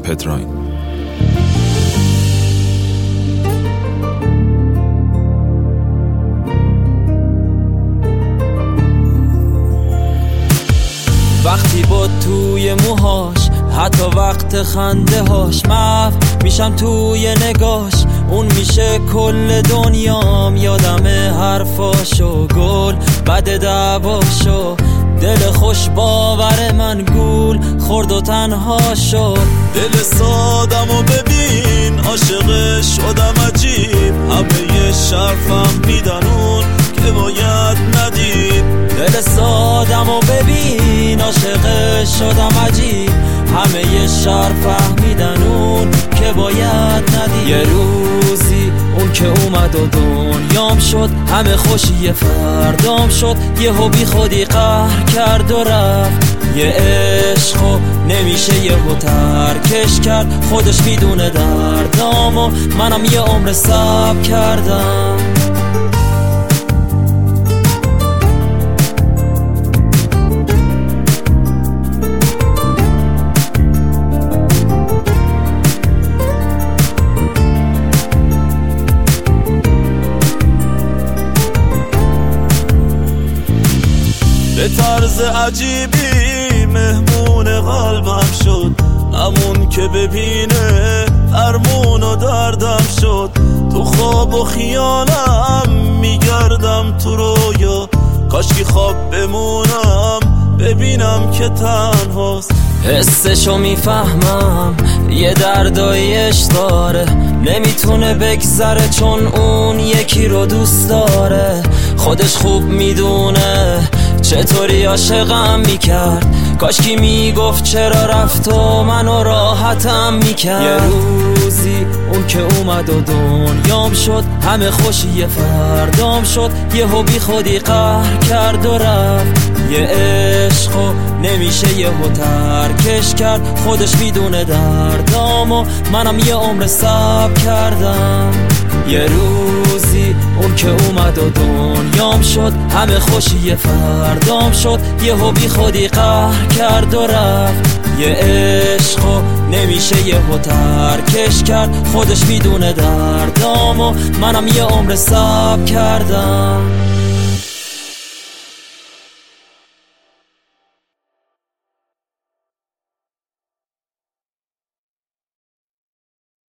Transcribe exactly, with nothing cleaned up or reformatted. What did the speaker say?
پدراین. وقتی با توی موهاش، حتی وقت خنده هاش، محو میشم توی نگاش، اون میشه کل دنیام. یادم حرفاشو، گل بد دعواشو، دل خوش باور من گول خورد و تنها شد. دل سادم و ببین عاشق شدم عجیب، همه شرفم میدن اون که باید ندید. دل سادم و ببین عاشق شدم عجیب، همه شهر فهمیدن اون که باید ندید. یه روزی اون که اومد و دنیام شد، همه خوشی فردام شد، یه بی خودی قهر کرد و رفت. یه عشقو نمیشه یه هو ترکش کرد، خودش میدونه دردام و منم یه عمر صبر کردم. به طرز عجیبی مهمون قلبم شد، همون که ببینه فرمون و دردم شد. تو خواب و خیالم میگردم تو رویا، کاشکی خواب بمونم ببینم که تنهاست. حسشو میفهمم، یه دردایش داره، نمیتونه بگذره چون اون یکی رو دوست داره. خودش خوب میدونه چطوری عاشقم میکرد، کاشکی میگفت چرا رفت و منو راحتم میکرد. یه روزی اون که اومد و دنیام شد، همه خوشی فردام شد، یه بی خودی قهر کرد و رفت. یه عشقو نمیشه یه هو ترکش کرد، خودش میدونه دردام و منم یه عمر صبر کردم. یه روزی اون که اومد و دنیام شد، همه خوشی فردام شد، یه بی خودی قهر کرد و رفت. یه عشقو نمیشه یه هو ترکش کرد، خودش میدونه دردام و منم یه عمر صبر کردم.